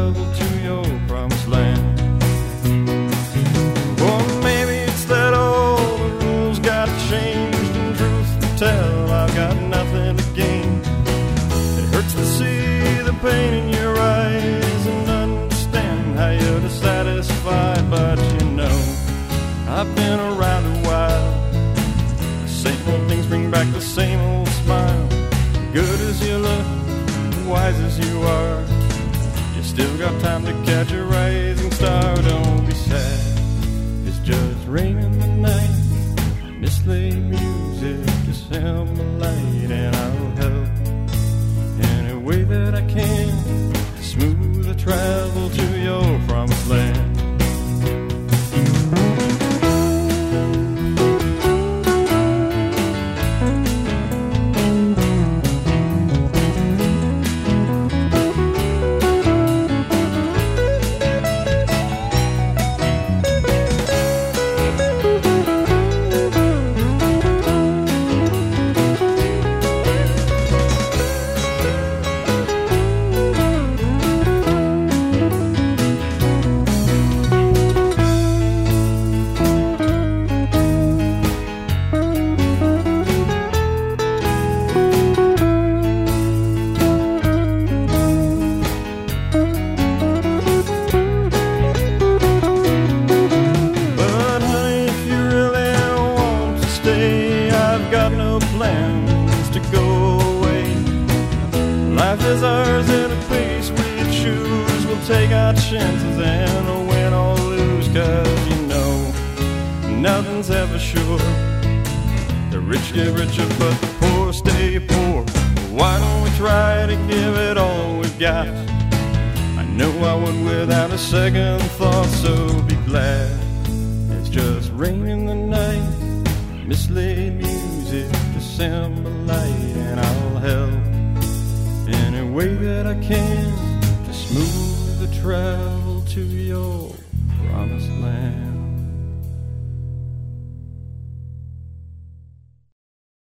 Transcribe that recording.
travel to your promised land. Or maybe it's that all the rules got changed, and truth to tell, I've got nothing to gain. It hurts to see the pain in your eyes and understand how you're dissatisfied, but you know, I've been around a while. The same old things bring back the same old smile. Good as you look, wise as you are, you still got time to catch a rising star. Don't be sad, it's just rain in the night, mislaid music, December light, and I'll help any way that I can, smooth the travel to your promised land. Plans to go away. Life is ours at a pace we choose. We'll take our chances and we'll win or lose, 'cause you know nothing's ever sure. The rich get richer but the poor stay poor. Why don't we try to give it all we've got? I know I would without a second thought, so be glad it's just rain in the night, mislaid music, December light, and I'll help any way that I can to smooth the travel to your promised land.